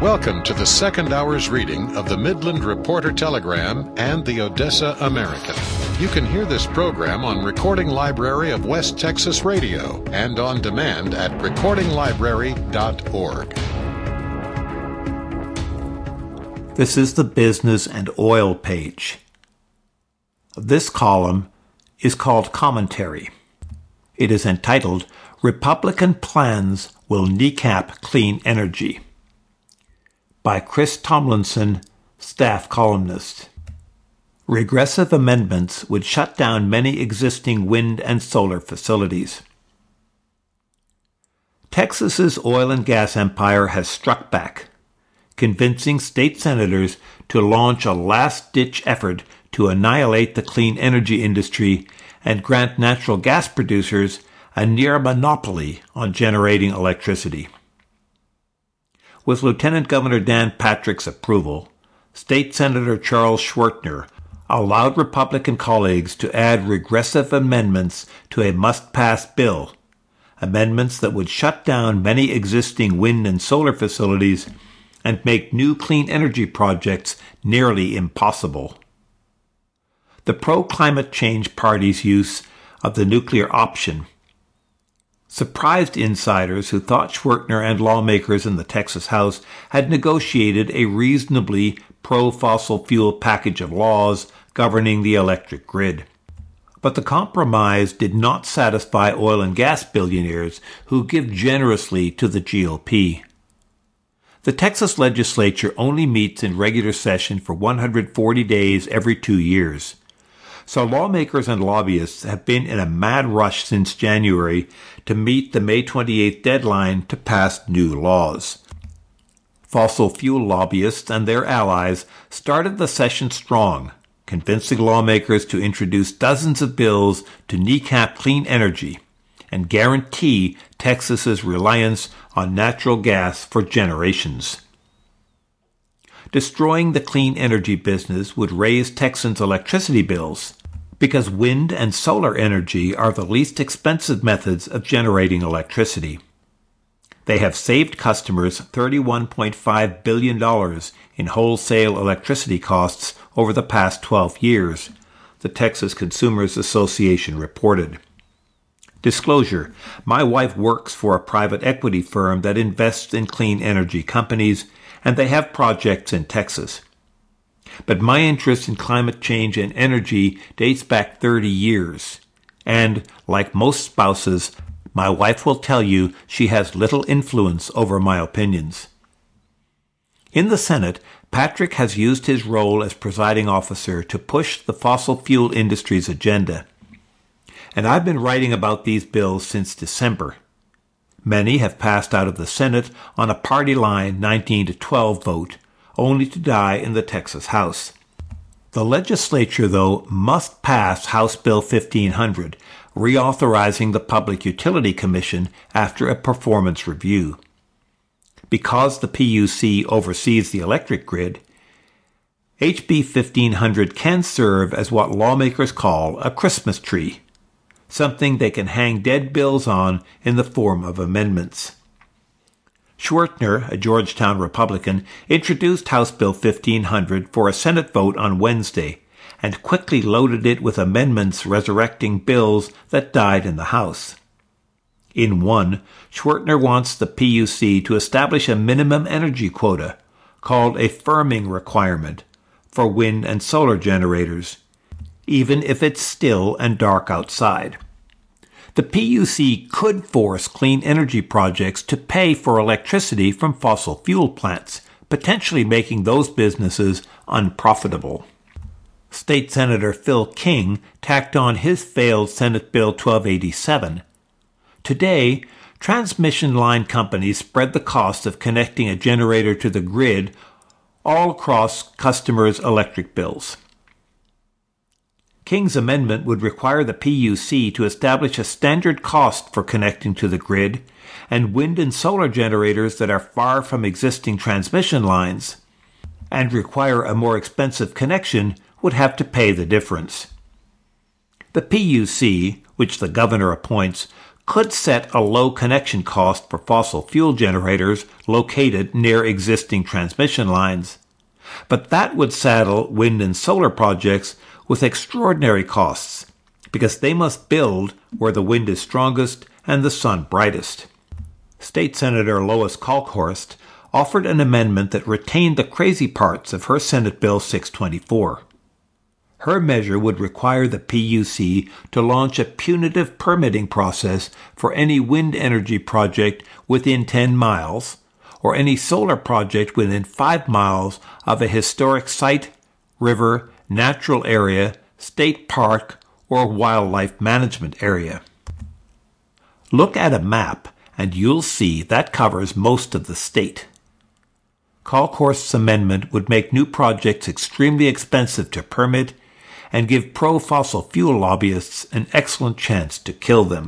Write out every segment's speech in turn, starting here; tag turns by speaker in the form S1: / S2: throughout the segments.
S1: Welcome to the second hour's reading of the Midland Reporter Telegram and the Odessa American. You can hear this program on Recording Library of West Texas Radio and on demand at recordinglibrary.org.
S2: This is the Business and Oil page. This column is called Commentary. It is entitled, Republican Plans Will Kneecap Clean Energy, by Chris Tomlinson, staff columnist. Regressive amendments would shut down many existing wind and solar facilities. Texas's oil and gas empire has struck back, convincing state senators to launch a last-ditch effort to annihilate the clean energy industry and grant natural gas producers a near monopoly on generating electricity. With Lieutenant Governor Dan Patrick's approval, State Senator Charles Schwertner allowed Republican colleagues to add regressive amendments to a must-pass bill, amendments that would shut down many existing wind and solar facilities and make new clean energy projects nearly impossible. The pro-climate change party's use of the nuclear option surprised insiders who thought Schwertner and lawmakers in the Texas House had negotiated a reasonably pro-fossil fuel package of laws governing the electric grid. But the compromise did not satisfy oil and gas billionaires who give generously to the GOP. The Texas legislature only meets in regular session for 140 days every 2 years. So lawmakers and lobbyists have been in a mad rush since January to meet the May 28th deadline to pass new laws. Fossil fuel lobbyists and their allies started the session strong, convincing lawmakers to introduce dozens of bills to kneecap clean energy and guarantee Texas's reliance on natural gas for generations. Destroying the clean energy business would raise Texans' electricity bills because wind and solar energy are the least expensive methods of generating electricity. They have saved customers $31.5 billion in wholesale electricity costs over the past 12 years, the Texas Consumers Association reported. Disclosure: my wife works for a private equity firm that invests in clean energy companies, and they have projects in Texas. But my interest in climate change and energy dates back 30 years, and, like most spouses, my wife will tell you she has little influence over my opinions. In the Senate, Patrick has used his role as presiding officer to push the fossil fuel industry's agenda. And I've been writing about these bills since December. Many have passed out of the Senate on a party line 19-12 vote, only to die in the Texas House. The legislature, though, must pass House Bill 1500, reauthorizing the Public Utility Commission after a performance review. Because the PUC oversees the electric grid, HB 1500 can serve as what lawmakers call a Christmas tree, something they can hang dead bills on in the form of amendments. Schwertner, a Georgetown Republican, introduced House Bill 1500 for a Senate vote on Wednesday and quickly loaded it with amendments resurrecting bills that died in the House. In one, Schwertner wants the PUC to establish a minimum energy quota, called a firming requirement, for wind and solar generators, even if it's still and dark outside. The PUC could force clean energy projects to pay for electricity from fossil fuel plants, potentially making those businesses unprofitable. State Senator Phil King tacked on his failed Senate Bill 1287. Today, transmission line companies spread the cost of connecting a generator to the grid all across customers' electric bills. King's amendment would require the PUC to establish a standard cost for connecting to the grid, and wind and solar generators that are far from existing transmission lines and require a more expensive connection would have to pay the difference. The PUC, which the governor appoints, could set a low connection cost for fossil fuel generators located near existing transmission lines, but that would saddle wind and solar projects with extraordinary costs because they must build where the wind is strongest and the sun brightest. State Senator Lois Kolkhorst offered an amendment that retained the crazy parts of her Senate Bill 624. Her measure would require the PUC to launch a punitive permitting process for any wind energy project within 10 miles or any solar project within 5 miles of a historic site, river, natural area, state park, or wildlife management area. Look at a map and you'll see that covers most of the state. Kolkhorst's amendment would make new projects extremely expensive to permit and give pro-fossil fuel lobbyists an excellent chance to kill them.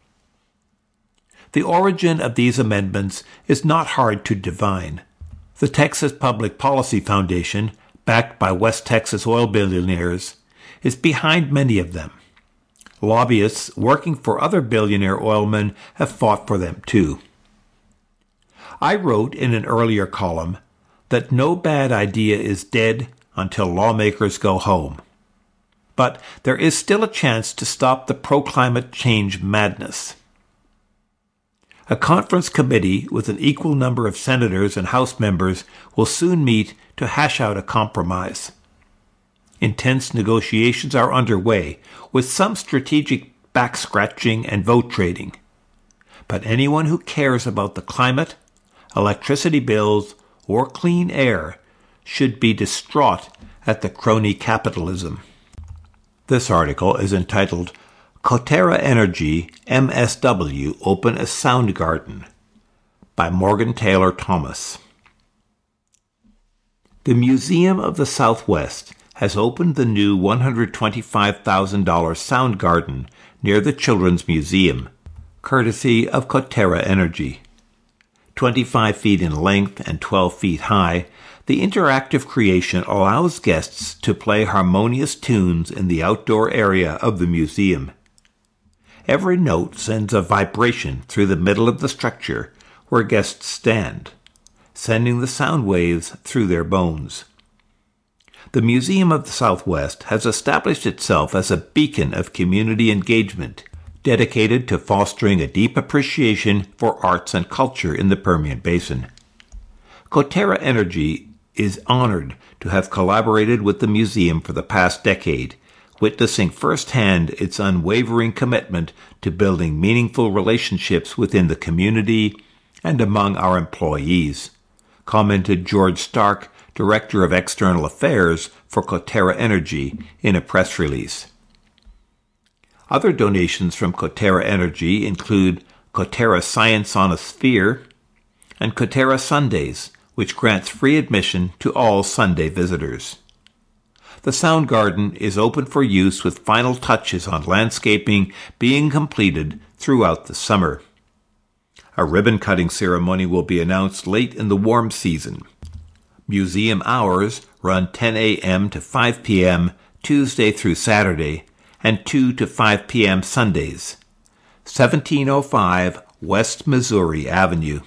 S2: The origin of these amendments is not hard to divine. The Texas Public Policy Foundation, backed by West Texas oil billionaires, is behind many of them. Lobbyists working for other billionaire oilmen have fought for them too. I wrote in an earlier column that no bad idea is dead until lawmakers go home. But there is still a chance to stop the pro-climate change madness. A conference committee with an equal number of senators and House members will soon meet to hash out a compromise. Intense negotiations are underway, with some strategic back-scratching and vote trading. But anyone who cares about the climate, electricity bills, or clean air should be distraught at the crony capitalism. This article is entitled Coterra Energy MSW Open a Sound Garden by Morgan Taylor Thomas. The Museum of the Southwest has opened the new $125,000 Sound Garden near the Children's Museum, courtesy of Coterra Energy. 25 feet in length and 12 feet high, the interactive creation allows guests to play harmonious tunes in the outdoor area of the museum. Every note sends a vibration through the middle of the structure where guests stand, sending the sound waves through their bones. The Museum of the Southwest has established itself as a beacon of community engagement, dedicated to fostering a deep appreciation for arts and culture in the Permian Basin. Coterra Energy is honored to have collaborated with the museum for the past decade, witnessing firsthand its unwavering commitment to building meaningful relationships within the community and among our employees, commented George Stark, Director of External Affairs for Coterra Energy, in a press release. Other donations from Coterra Energy include Coterra Science on a Sphere and Coterra Sundays, which grants free admission to all Sunday visitors. The Sound Garden is open for use with final touches on landscaping being completed throughout the summer. A ribbon-cutting ceremony will be announced late in the warm season. Museum hours run 10 a.m. to 5 p.m. Tuesday through Saturday and 2 to 5 p.m. Sundays. 1705 West Missouri Avenue.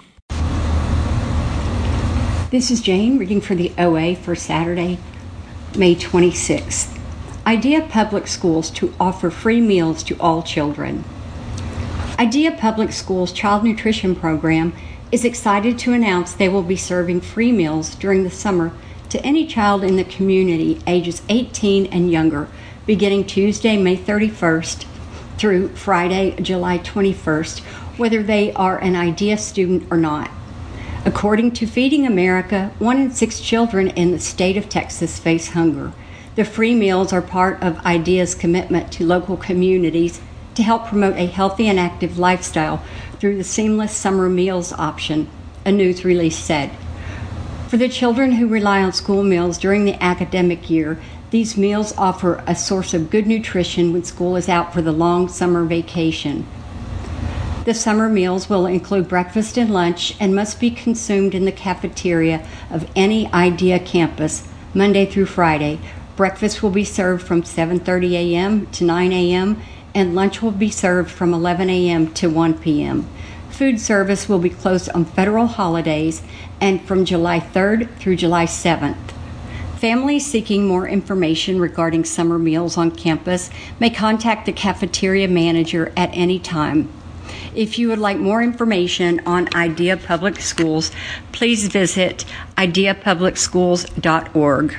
S3: This is Jane reading for the OA for Saturday, May 26th. IDEA Public Schools to offer free meals to all children. IDEA Public Schools Child Nutrition Program is excited to announce they will be serving free meals during the summer to any child in the community ages 18 and younger, beginning Tuesday, May 31st through Friday, July 21st, whether they are an IDEA student or not. According to Feeding America, 1 in 6 children in the state of Texas face hunger. The free meals are part of IDEA's commitment to local communities to help promote a healthy and active lifestyle through the seamless summer meals option, a news release said. For the children who rely on school meals during the academic year, these meals offer a source of good nutrition when school is out for the long summer vacation. The summer meals will include breakfast and lunch and must be consumed in the cafeteria of any IDEA campus, Monday through Friday. Breakfast will be served from 7:30 a.m. to 9 a.m., and lunch will be served from 11 a.m. to 1 p.m. Food service will be closed on federal holidays and from July 3rd through July 7th. Families seeking more information regarding summer meals on campus may contact the cafeteria manager at any time. If you would like more information on Idea Public Schools, please visit ideapublicschools.org.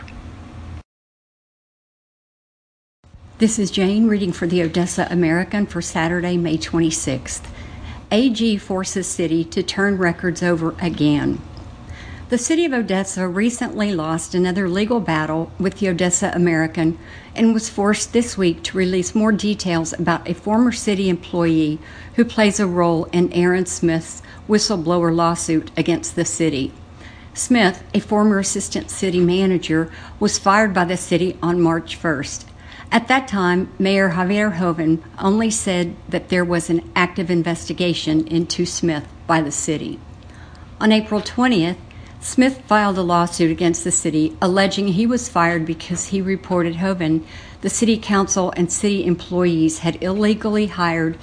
S3: This is Jane reading for the Odessa American for Saturday, May 26th. AG forces city to turn records over again. The city of Odessa recently lost another legal battle with the Odessa American and was forced this week to release more details about a former city employee who plays a role in Aaron Smith's whistleblower lawsuit against the city. Smith, a former assistant city manager, was fired by the city on March 1st. At that time, Mayor Javier Hoven only said that there was an active investigation into Smith by the city. On April 20th, Smith filed a lawsuit against the city, alleging he was fired because he reported Hoven, the city council, and city employees had illegally hired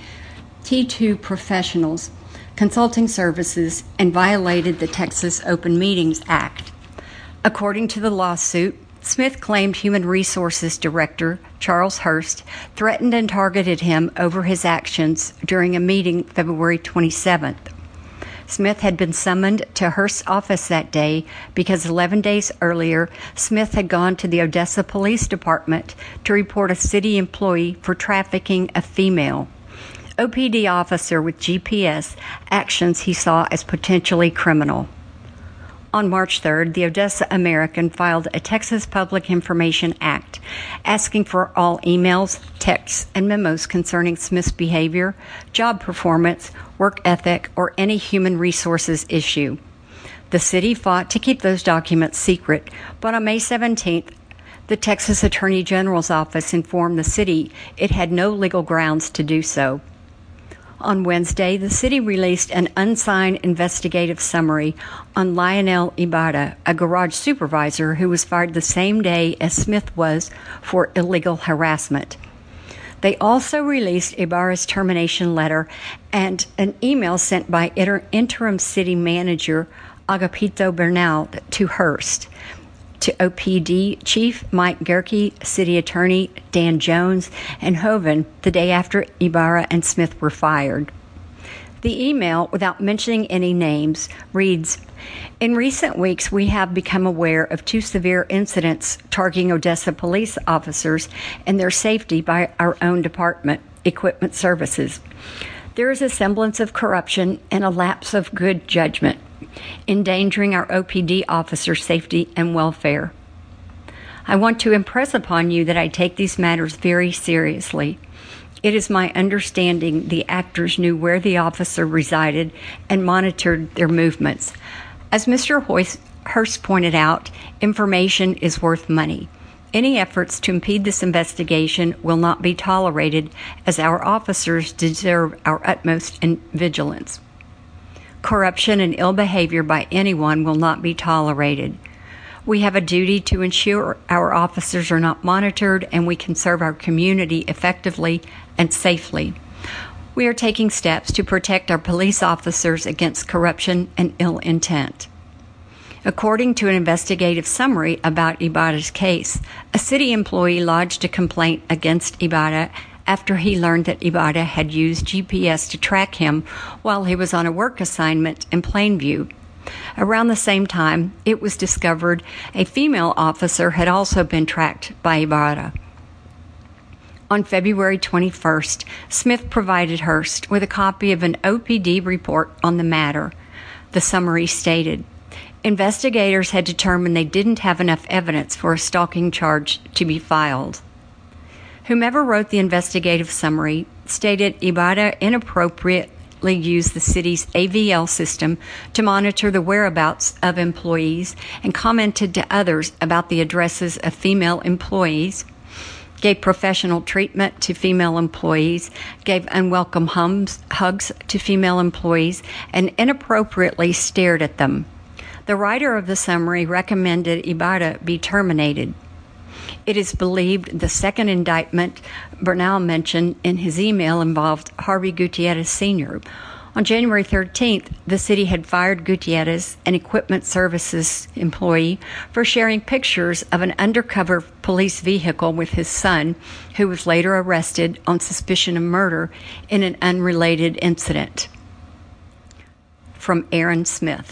S3: T2 professionals, consulting services, and violated the Texas Open Meetings Act. According to the lawsuit, Smith claimed Human Resources Director Charles Hurst threatened and targeted him over his actions during a meeting February 27th. Smith had been summoned to Hurst's office that day because 11 days earlier, Smith had gone to the Odessa Police Department to report a city employee for trafficking a female OPD officer with GPS actions he saw as potentially criminal. On March 3rd, the Odessa American filed a Texas Public Information Act asking for all emails, texts, and memos concerning Smith's behavior, job performance, work ethic, or any human resources issue. The city fought to keep those documents secret, but on May 17th, the Texas Attorney General's office informed the city it had no legal grounds to do so. On Wednesday, the city released an unsigned investigative summary on Lionel Ibarra, a garage supervisor who was fired the same day as Smith was for illegal harassment. They also released Ibarra's termination letter and an email sent by interim city manager Agapito Bernal to Hurst, to OPD Chief Mike Gerke, City Attorney Dan Jones, and Hoven the day after Ibarra and Smith were fired. The email, without mentioning any names, reads, "In recent weeks, we have become aware of 2 severe incidents targeting Odessa police officers and their safety by our own department, Equipment Services. There is a semblance of corruption and a lapse of good judgment, endangering our OPD officers' safety and welfare. I want to impress upon you that I take these matters very seriously. It is my understanding the actors knew where the officer resided and monitored their movements. As Mr. Hurst pointed out, information is worth money. Any efforts to impede this investigation will not be tolerated, as our officers deserve our utmost vigilance. Corruption and ill behavior by anyone will not be tolerated. We have a duty to ensure our officers are not monitored and we can serve our community effectively and safely. We are taking steps to protect our police officers against corruption and ill intent." According to an investigative summary about Ibarra's case, a city employee lodged a complaint against Ibarra after he learned that Ibarra had used GPS to track him while he was on a work assignment in Plainview. Around the same time, it was discovered a female officer had also been tracked by Ibarra. On February 21st, Smith provided Hurst with a copy of an OPD report on the matter. The summary stated, investigators had determined they didn't have enough evidence for a stalking charge to be filed. Whomever wrote the investigative summary stated Ibarra inappropriately used the city's AVL system to monitor the whereabouts of employees and commented to others about the addresses of female employees, gave professional treatment to female employees, gave unwelcome hugs to female employees, and inappropriately stared at them. The writer of the summary recommended Ibarra be terminated. It is believed the second indictment Bernal mentioned in his email involved Harvey Gutierrez Sr. On January 13th, the city had fired Gutierrez, an equipment services employee, for sharing pictures of an undercover police vehicle with his son, who was later arrested on suspicion of murder in an unrelated incident. From Aaron Smith.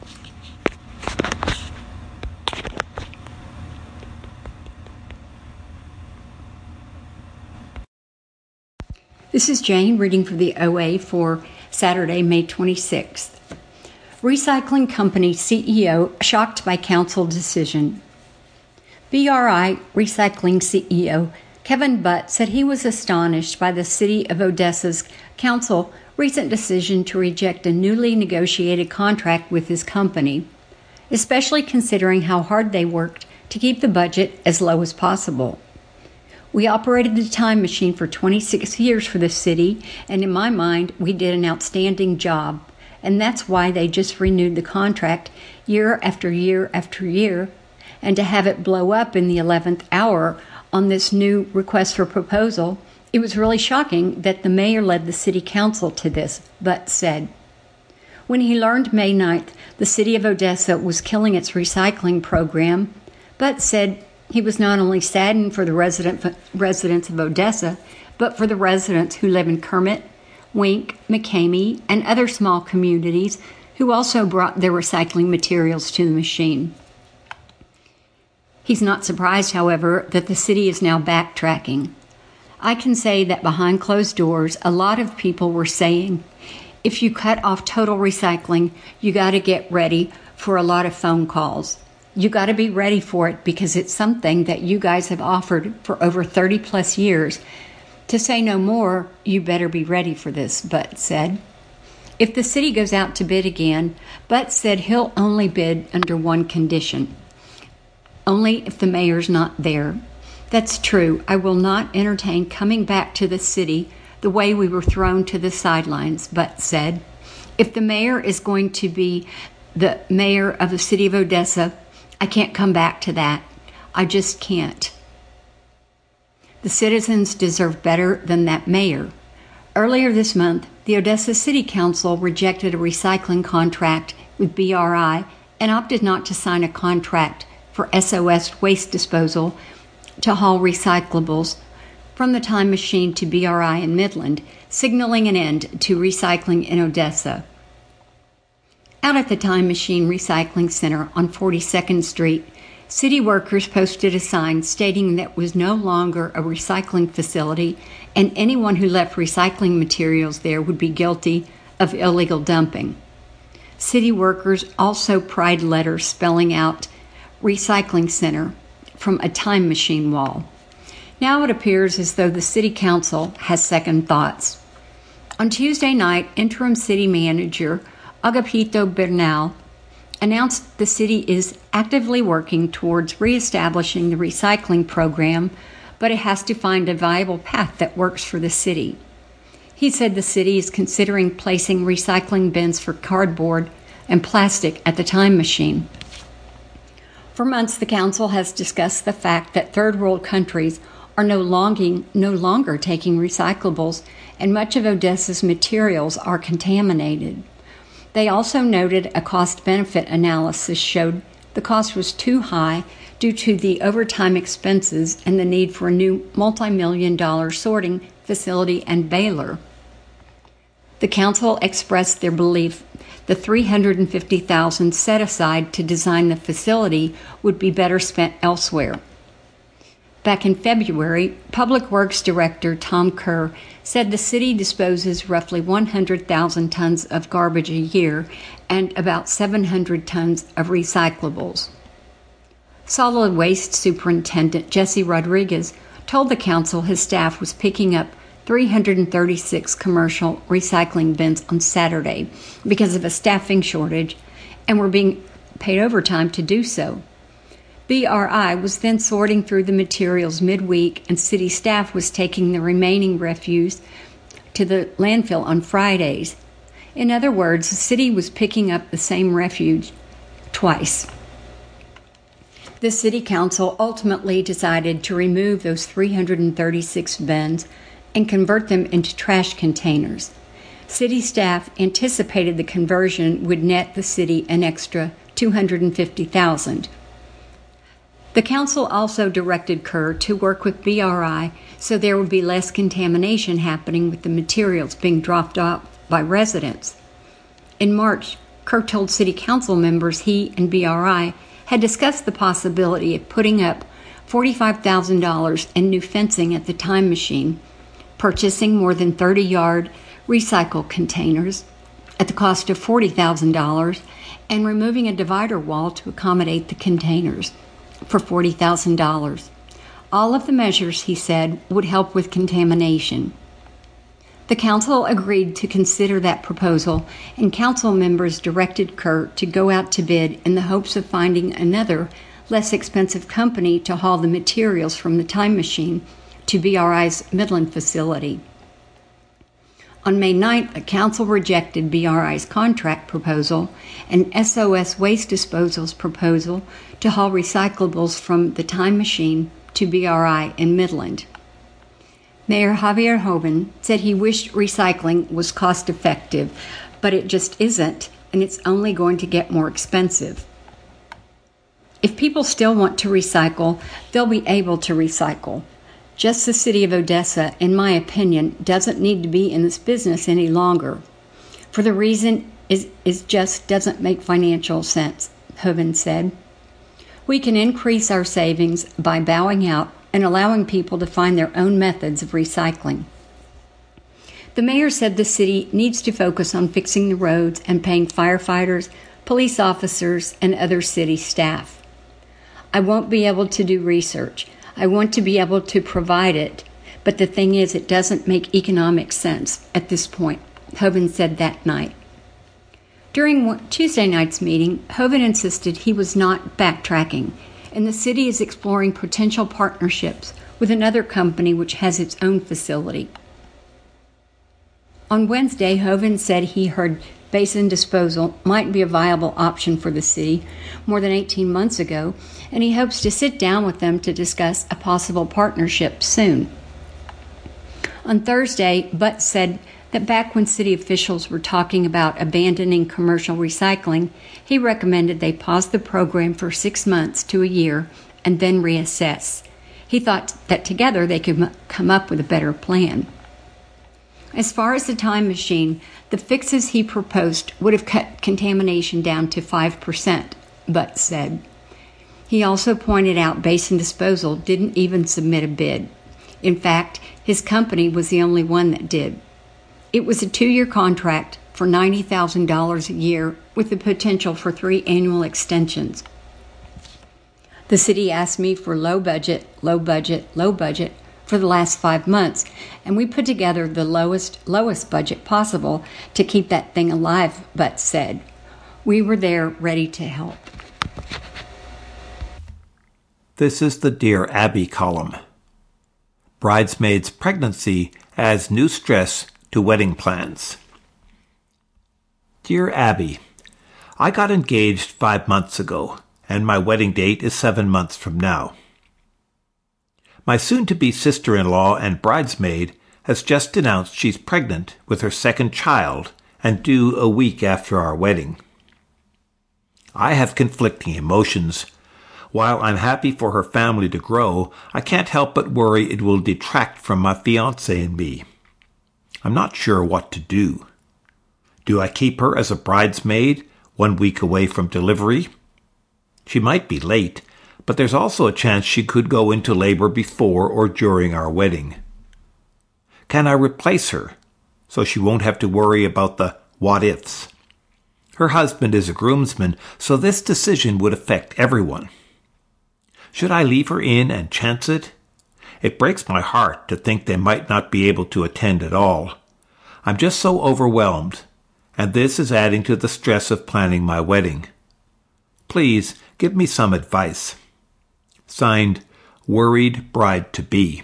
S3: This is Jane reading for the OA for Saturday, May 26th. Recycling company CEO shocked by council decision. BRI Recycling CEO Kevin Butt said he was astonished by the City of Odessa's council recent decision to reject a newly negotiated contract with his company, especially considering how hard they worked to keep the budget as low as possible. We operated the time machine for 26 years for the city, and in my mind, we did an outstanding job. And that's why they just renewed the contract year after year after year. And to have it blow up in the 11th hour on this new request for proposal, it was really shocking that the mayor led the city council to this, Butt said. When he learned May 9th the city of Odessa was killing its recycling program, Butt said he was not only saddened for the residents of Odessa, but for the residents who live in Kermit, Wink, McCamey, and other small communities who also brought their recycling materials to the machine. He's not surprised, however, that the city is now backtracking. I can say that behind closed doors, a lot of people were saying, if you cut off total recycling, you got to get ready for a lot of phone calls. You got to be ready for it because it's something that you guys have offered for over 30 plus years. To say no more, you better be ready for this, Butt said. If the city goes out to bid again, Butt said he'll only bid under one condition. Only if the mayor's not there. That's true. I will not entertain coming back to the city the way we were thrown to the sidelines, Butt said. If the mayor is going to be the mayor of the city of Odessa, I can't come back to that. I just can't. The citizens deserve better than that mayor. Earlier this month, the Odessa City Council rejected a recycling contract with BRI and opted not to sign a contract for SOS Waste Disposal to haul recyclables from the time machine to BRI in Midland, signaling an end to recycling in Odessa. Out at the Time Machine Recycling Center on 42nd Street, city workers posted a sign stating that it was no longer a recycling facility and anyone who left recycling materials there would be guilty of illegal dumping. City workers also pried letters spelling out Recycling Center from a time machine wall. Now it appears as though the city council has second thoughts. On Tuesday night, interim city manager Agapito Bernal announced the city is actively working towards reestablishing the recycling program, but it has to find a viable path that works for the city. He said the city is considering placing recycling bins for cardboard and plastic at the time machine. For months, the council has discussed the fact that third world countries are no longer taking recyclables, and much of Odessa's materials are contaminated. They also noted a cost-benefit analysis showed the cost was too high due to the overtime expenses and the need for a new multi-million-dollar sorting facility and baler. The council expressed their belief the $350,000 set aside to design the facility would be better spent elsewhere. Back in February, Public Works Director Tom Kerr said the city disposes roughly 100,000 tons of garbage a year and about 700 tons of recyclables. Solid Waste Superintendent Jesse Rodriguez told the council his staff was picking up 336 commercial recycling bins on Saturday because of a staffing shortage and were being paid overtime to do so. BRI was then sorting through the materials midweek, and city staff was taking the remaining refuse to the landfill on Fridays. In other words, the city was picking up the same refuse twice. The City Council ultimately decided to remove those 336 bins and convert them into trash containers. City staff anticipated the conversion would net the city an extra $250,000. The council also directed Kerr to work with BRI so there would be less contamination happening with the materials being dropped off by residents. In March, Kerr told City Council members he and BRI had discussed the possibility of putting up $45,000 in new fencing at the Time Machine, purchasing more than 30-yard recycle containers at the cost of $40,000, and removing a divider wall to accommodate the containers for $40,000. All of the measures, he said, would help with contamination. The council agreed to consider that proposal, and council members directed Kerr to go out to bid in the hopes of finding another, less expensive company to haul the materials from the Time Machine to BRI's Midland facility. On May 9th, the council rejected BRI's contract proposal and SOS Waste Disposal's proposal to haul recyclables from the Time Machine to BRI in Midland. Mayor Javier Hoven said he wished recycling was cost-effective, but it just isn't, and it's only going to get more expensive. If people still want to recycle, they'll be able to recycle. Just the city of Odessa, in my opinion, doesn't need to be in this business any longer. For the reason it just doesn't make financial sense, Hoven said. We can increase our savings by bowing out and allowing people to find their own methods of recycling. The mayor said the city needs to focus on fixing the roads and paying firefighters, police officers, and other city staff. I won't be able to do research. I want to be able to provide it, but the thing is, it doesn't make economic sense at this point, Hoven said that night. During Tuesday night's meeting, Hoven insisted he was not backtracking, and the city is exploring potential partnerships with another company which has its own facility. On Wednesday, Hoven said he heard basin disposal might be a viable option for the city more than 18 months ago, and he hopes to sit down with them to discuss a possible partnership soon. On Thursday, Butt said that back when city officials were talking about abandoning commercial recycling, he recommended they pause the program for 6 months to a year and then reassess. He thought that together they could come up with a better plan. As far as the Time Machine, the fixes he proposed would have cut contamination down to 5%, Butt said. He also pointed out Basin Disposal didn't even submit a bid. In fact, his company was the only one that did. It was a 2-year contract for $90,000 a year with the potential for 3 annual extensions. The city asked me for low budget for the last 5 months, and we put together the lowest budget possible to keep that thing alive, Butt said. We were there ready to help.
S2: This is the Dear Abby column. Bridesmaid's pregnancy adds new stress to wedding plans. Dear Abby, I got engaged 5 months ago, and my wedding date is 7 months from now. My soon-to-be sister-in-law and bridesmaid has just announced she's pregnant with her second child and due a week after our wedding. I have conflicting emotions. While I'm happy for her family to grow, I can't help but worry it will detract from my fiancé and me. I'm not sure what to do. Do I keep her as a bridesmaid 1 week away from delivery? She might be late, but there's also a chance she could go into labor before or during our wedding. Can I replace her so she won't have to worry about the what-ifs? Her husband is a groomsman, so this decision would affect everyone. Should I leave her in and chance it? It breaks my heart to think they might not be able to attend at all. I'm just so overwhelmed, and this is adding to the stress of planning my wedding. Please give me some advice. Signed, Worried Bride-to-Be.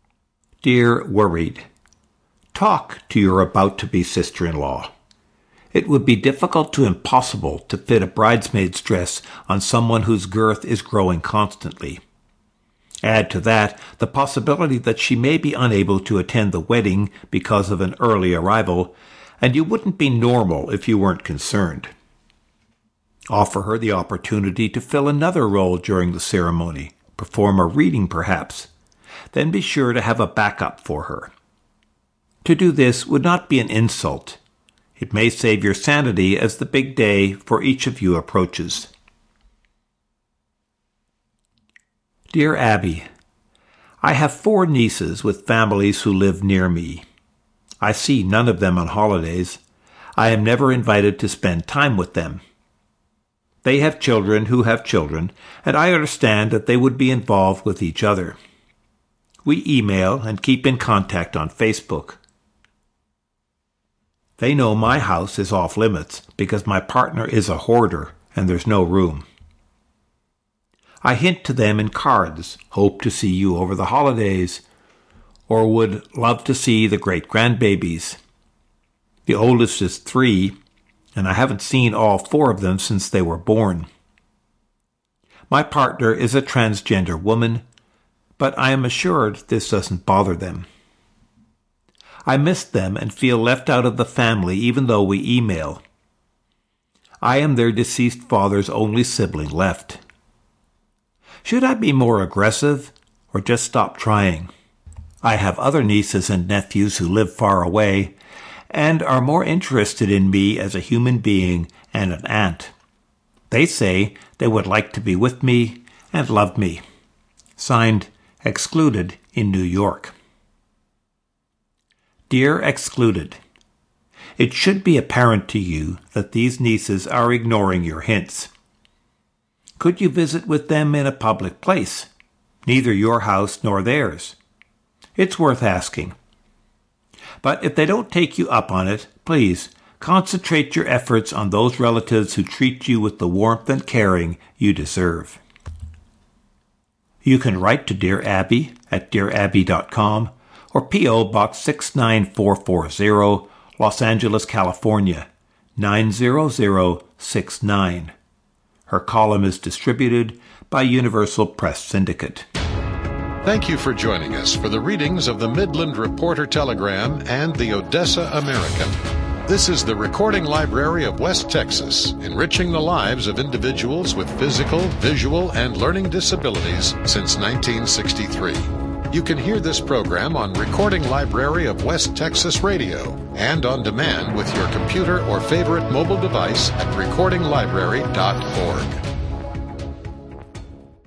S2: Dear Worried, talk to your about-to-be sister-in-law. It would be difficult to impossible to fit a bridesmaid's dress on someone whose girth is growing constantly. Add to that the possibility that she may be unable to attend the wedding because of an early arrival, and you wouldn't be normal if you weren't concerned. Offer her the opportunity to fill another role during the ceremony, perform a reading perhaps. Then be sure to have a backup for her. To do this would not be an insult. It may save your sanity as the big day for each of you approaches. Dear Abby, I have 4 nieces with families who live near me. I see none of them on holidays. I am never invited to spend time with them. They have children who have children, and I understand that they would be involved with each other. We email and keep in contact on Facebook. They know my house is off limits because my partner is a hoarder and there's no room. I hint to them in cards, hope to see you over the holidays, or would love to see the great-grandbabies. The oldest is 3, and I haven't seen all 4 of them since they were born. My partner is a transgender woman, but I am assured this doesn't bother them. I miss them and feel left out of the family even though we email. I am their deceased father's only sibling left. Should I be more aggressive or just stop trying? I have other nieces and nephews who live far away and are more interested in me as a human being and an aunt. They say they would like to be with me and love me. Signed, Excluded in New York. Dear Excluded, it should be apparent to you that these nieces are ignoring your hints. Could you visit with them in a public place? Neither your house nor theirs. It's worth asking. But if they don't take you up on it, please concentrate your efforts on those relatives who treat you with the warmth and caring you deserve. You can write to Dear Abby at dearabby.com or P.O. Box 69440, Los Angeles, California, 90069. Her column is distributed by Universal Press Syndicate.
S1: Thank you for joining us for the readings of the Midland Reporter Telegram and the Odessa American. This is the Recording Library of West Texas, enriching the lives of individuals with physical, visual, and learning disabilities since 1963. You can hear this program on Recording Library of West Texas Radio and on demand with your computer or favorite mobile device at recordinglibrary.org.